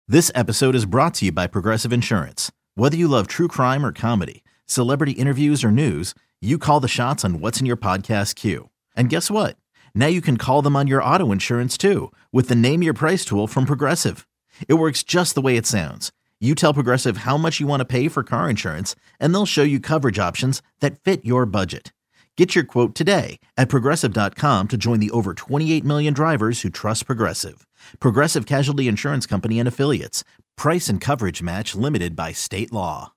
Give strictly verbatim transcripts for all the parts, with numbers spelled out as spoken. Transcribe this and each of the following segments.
This episode is brought to you by Progressive Insurance. Whether you love true crime or comedy, celebrity interviews or news, you call the shots on what's in your podcast queue. And guess what? Now you can call them on your auto insurance too with the Name Your Price tool from Progressive. It works just the way it sounds. You tell Progressive how much you want to pay for car insurance, and they'll show you coverage options that fit your budget. Get your quote today at progressive dot com to join the over twenty-eight million drivers who trust Progressive. Progressive Casualty Insurance Company and Affiliates. Price and coverage match limited by state law.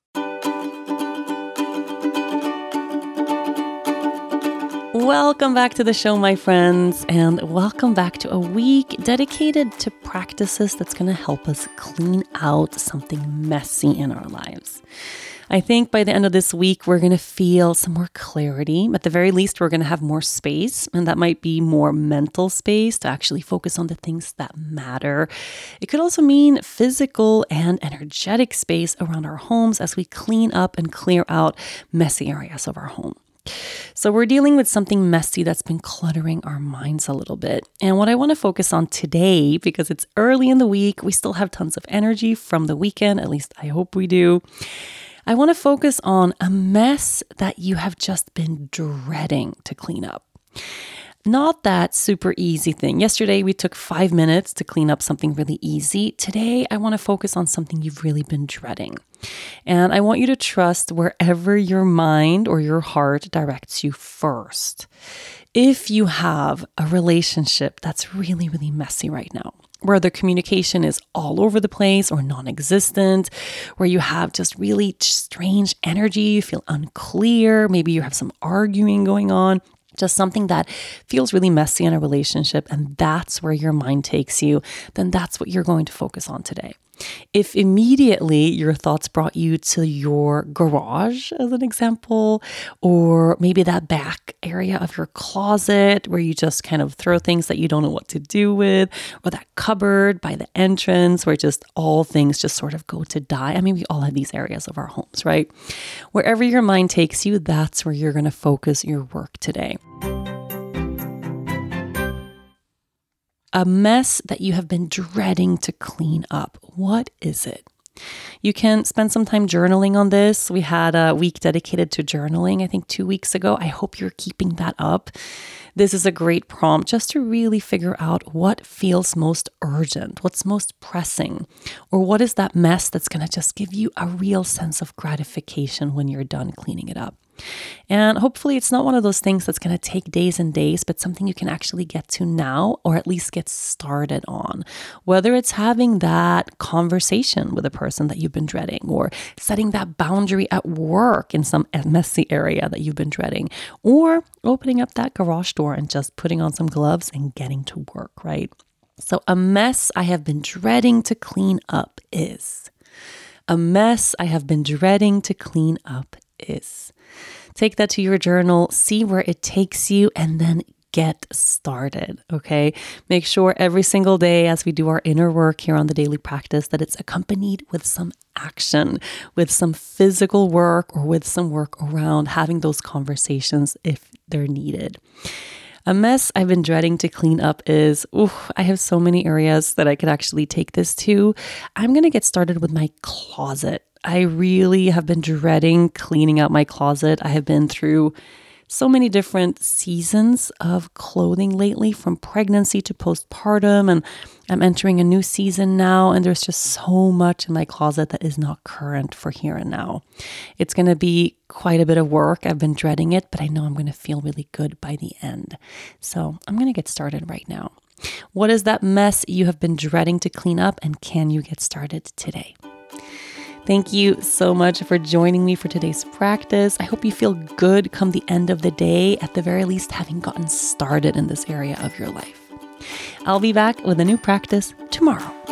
Welcome back to the show, my friends, and welcome back to a week dedicated to practices that's going to help us clean out something messy in our lives. I think by the end of this week, we're going to feel some more clarity. At the very least, we're going to have more space, and that might be more mental space to actually focus on the things that matter. It could also mean physical and energetic space around our homes as we clean up and clear out messy areas of our home. So we're dealing with something messy that's been cluttering our minds a little bit. And what I want to focus on today, because it's early in the week, we still have tons of energy from the weekend, at least I hope we do. I want to focus on a mess that you have just been dreading to clean up. Not that super easy thing. Yesterday, we took five minutes to clean up something really easy. Today, I want to focus on something you've really been dreading. And I want you to trust wherever your mind or your heart directs you first. If you have a relationship that's really, really messy right now, where the communication is all over the place or non-existent, where you have just really strange energy, you feel unclear, maybe you have some arguing going on, just something that feels really messy in a relationship, and that's where your mind takes you, then that's what you're going to focus on today. If immediately your thoughts brought you to your garage, as an example, or maybe that back area of your closet where you just kind of throw things that you don't know what to do with, or that cupboard by the entrance where just all things just sort of go to die. I mean, we all have these areas of our homes, right? Wherever your mind takes you, that's where you're going to focus your work today. A mess that you have been dreading to clean up. What is it? You can spend some time journaling on this. We had a week dedicated to journaling, I think two weeks ago. I hope you're keeping that up. This is a great prompt just to really figure out what feels most urgent, what's most pressing, or what is that mess that's going to just give you a real sense of gratification when you're done cleaning it up. And hopefully it's not one of those things that's going to take days and days, but something you can actually get to now, or at least get started on. Whether it's having that conversation with a person that you've been dreading, or setting that boundary at work in some messy area that you've been dreading, or opening up that garage door and just putting on some gloves and getting to work, right? So a mess I have been dreading to clean up is, a mess I have been dreading to clean up is. Take that to your journal, see where it takes you, and then get started, okay? Make sure every single day as we do our inner work here on the Daily Practice that it's accompanied with some action, with some physical work, or with some work around having those conversations if they're needed. A mess I've been dreading to clean up is, ooh, I have so many areas that I could actually take this to. I'm going to get started with my closet. I really have been dreading cleaning out my closet. I have been through so many different seasons of clothing lately, from pregnancy to postpartum, and I'm entering a new season now, and there's just so much in my closet that is not current for here and now. It's going to be quite a bit of work. I've been dreading it, but I know I'm going to feel really good by the end. So I'm going to get started right now. What is that mess you have been dreading to clean up, and can you get started today? Thank you so much for joining me for today's practice. I hope you feel good come the end of the day, at the very least having gotten started in this area of your life. I'll be back with a new practice tomorrow.